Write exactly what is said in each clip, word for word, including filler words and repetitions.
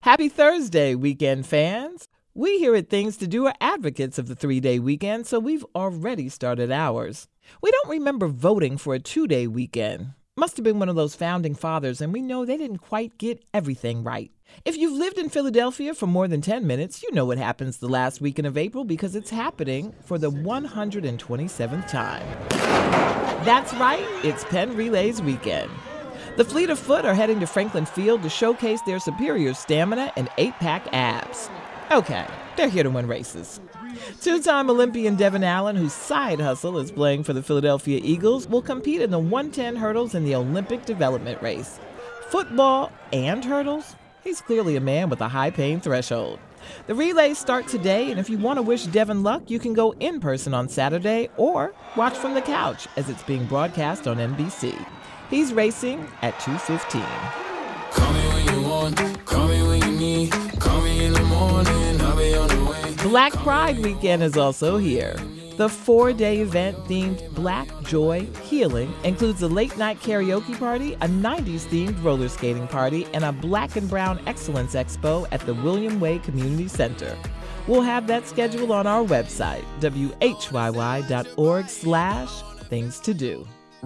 Happy Thursday, weekend fans. We here at Things to Do are advocates of the three-day weekend, so we've already started ours. We don't remember voting for a two-day weekend. Must have been one of those founding fathers, and we know they didn't quite get everything right. If you've lived in Philadelphia for more than ten minutes, you know what happens the last weekend of April because it's happening for the one hundred twenty-seventh time. That's right, it's Penn Relays weekend. The fleet of foot are heading to Franklin Field to showcase their superior stamina and eight-pack abs. Okay, they're here to win races. Two-time Olympian Devin Allen, whose side hustle is playing for the Philadelphia Eagles, will compete in the one ten hurdles in the Olympic development race. Football and hurdles? He's clearly a man with a high pain threshold. The relays start today, and if you want to wish Devin luck, you can go in person on Saturday or watch from the couch as it's being broadcast on N B C. He's racing at two fifteen. Call me when you want, call me when you need, call me in the morning, I'll be on the way. Black Pride weekend is also here. The four-day event themed Black Joy Healing includes a late-night karaoke party, a nineties-themed roller skating party, and a Black and Brown Excellence Expo at the William Way Community Center. We'll have that scheduled on our website, W H Y Y dot org slash things to do.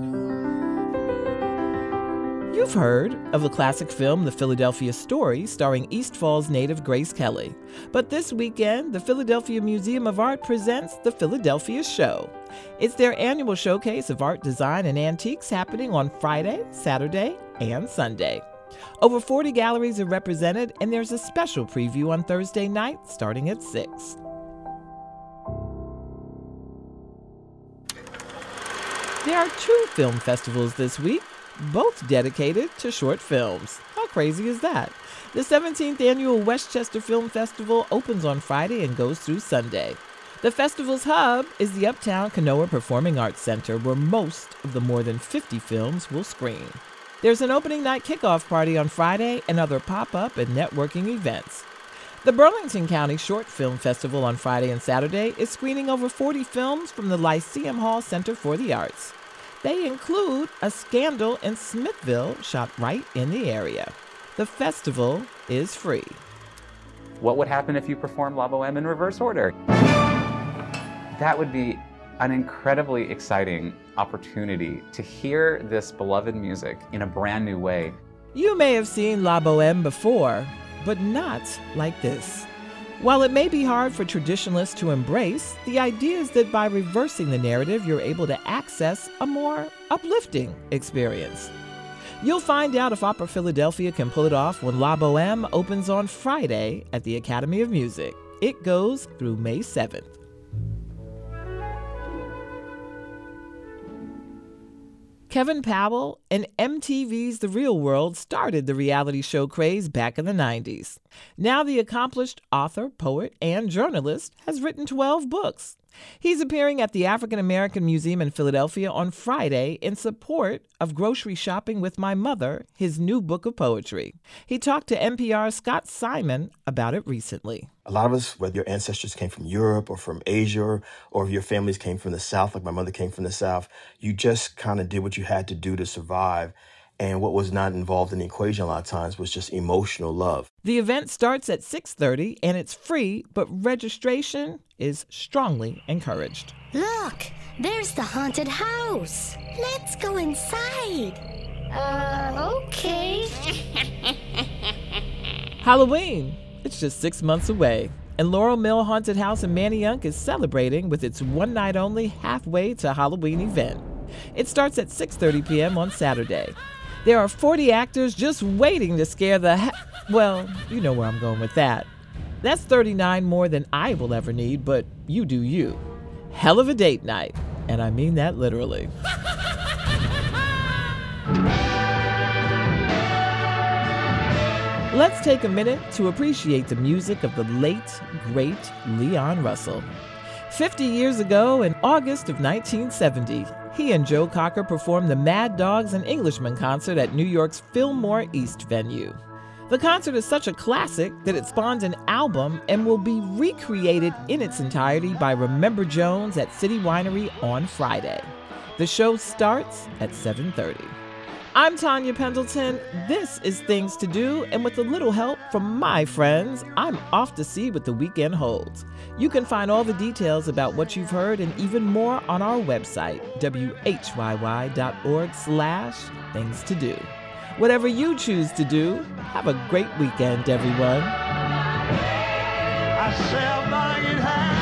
You've heard of the classic film The Philadelphia Story, starring East Falls native Grace Kelly. But this weekend, the Philadelphia Museum of Art presents The Philadelphia Show. It's their annual showcase of art, design, and antiques happening on Friday, Saturday, and Sunday. Over forty galleries are represented, and there's a special preview on Thursday night starting at six. There are two film festivals this week, both dedicated to short films. How crazy is that? The seventeenth Annual Westchester Film Festival opens on Friday and goes through Sunday. The festival's hub is the Uptown Kanoa Performing Arts Center, where most of the more than fifty films will screen. There's an opening night kickoff party on Friday and other pop-up and networking events. The Burlington County Short Film Festival on Friday and Saturday is screening over forty films from the Lyceum Hall Center for the Arts. They include a Scandal in Smithville shot right in the area. The festival is free. What would happen if you performed La Boheme in reverse order? That would be an incredibly exciting opportunity to hear this beloved music in a brand new way. You may have seen La Boheme before, but not like this. While it may be hard for traditionalists to embrace, the idea is that by reversing the narrative, you're able to access a more uplifting experience. You'll find out if Opera Philadelphia can pull it off when La Boheme opens on Friday at the Academy of Music. It goes through May seventh. Kevin Powell and M T V's The Real World started the reality show craze back in the nineties. Now the accomplished author, poet, and journalist has written twelve books. He's appearing at the African American Museum in Philadelphia on Friday in support of Grocery Shopping with My Mother, his new book of poetry. He talked to N P R's Scott Simon about it recently. A lot of us, whether your ancestors came from Europe or from Asia, or if your families came from the South, like my mother came from the South, you just kind of did what you had to do to survive. And what was not involved in the equation a lot of times was just emotional love. The event starts at six thirty and it's free, but registration is strongly encouraged. Look, there's the haunted house. Let's go inside. Uh, okay. Halloween. It's just six months away, and Laurel Mill Haunted House in Manayunk is celebrating with its one-night-only halfway to Halloween event. It starts at six thirty p.m. on Saturday. There are forty actors just waiting to scare the ha- well, you know where I'm going with that. That's thirty-nine more than I will ever need, but you do you. Hell of a date night, and I mean that literally. Let's take a minute to appreciate the music of the late, great Leon Russell. Fifty years ago, in August of nineteen seventy, he and Joe Cocker performed the Mad Dogs and Englishmen concert at New York's Fillmore East venue. The concert is such a classic that it spawned an album and will be recreated in its entirety by Remember Jones at City Winery on Friday. The show starts at seven thirty. I'm Tanya Pendleton. This is Things to Do, and with a little help from my friends, I'm off to see what the weekend holds. You can find all the details about what you've heard and even more on our website, W H Y Y dot org slash things to do. Whatever you choose to do, have a great weekend, everyone. I shall buy it high.